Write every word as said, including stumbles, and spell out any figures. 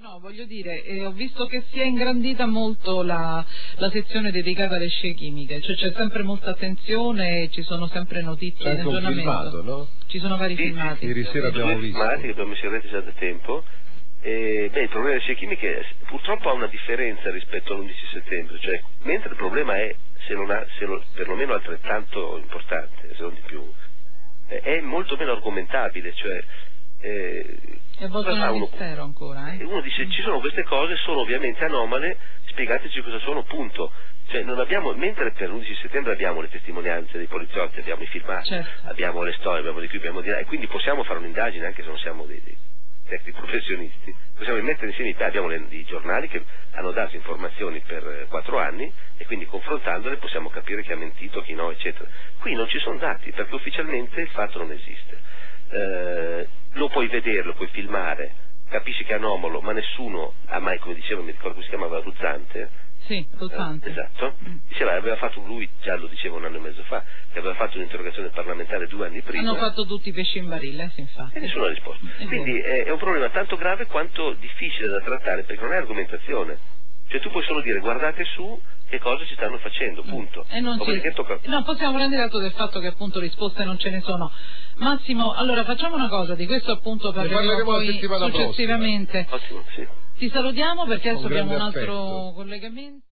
No, voglio dire, eh, ho visto che si è ingrandita molto la, la sezione dedicata alle scie chimiche, cioè c'è sempre molta attenzione, ci sono sempre notizie in aggiornamento. Filmato, no? Ci sono vari sì, filmati. Ieri sera abbiamo visto. Filmati che abbiamo messo in rete già da tempo. E, beh, il problema delle scie chimiche purtroppo ha una differenza rispetto all'undici settembre, cioè mentre il problema è, se non ha, se lo, perlomeno altrettanto importante, se non di più, eh, è molto meno argomentabile, cioè eh, è avvolto nel mistero ancora, eh? Uno dice ci sono queste cose, sono ovviamente anomale, spiegateci cosa sono, punto. Cioè non abbiamo, mentre per l'undici settembre abbiamo le testimonianze dei poliziotti, abbiamo i filmati, certo, abbiamo le storie, abbiamo di qui, abbiamo di là, e quindi possiamo fare un'indagine anche se non siamo dei, dei tecnici professionisti, possiamo mettere insieme, abbiamo le, i giornali che hanno dato informazioni per quattro anni e quindi confrontandole possiamo capire chi ha mentito, chi no, eccetera. Qui non ci sono dati perché ufficialmente il fatto non esiste. Eh, lo puoi vedere, lo puoi filmare, capisci che è anomalo, ma nessuno ha mai, come diceva, mi ricordo come si chiamava, Ruzzante. Sì, Ruzzante. Eh, esatto. Mm. Diceva, aveva fatto lui, già lo diceva un anno e mezzo fa, che aveva fatto un'interrogazione parlamentare due anni prima. Hanno fatto tutti i pesci in barile, sì, infatti. E nessuno ha risposto. È Quindi è, è un problema tanto grave quanto difficile da trattare, perché non è argomentazione. Cioè tu puoi solo dire, guardate su che cosa ci stanno facendo, punto. E non ci... tocca... No, possiamo prendere atto del fatto che appunto risposte non ce ne sono. Massimo, allora facciamo una cosa, di questo appunto parleremo poi successivamente. Ottimo, sì. Ti salutiamo perché adesso abbiamo un altro affetto. collegamento.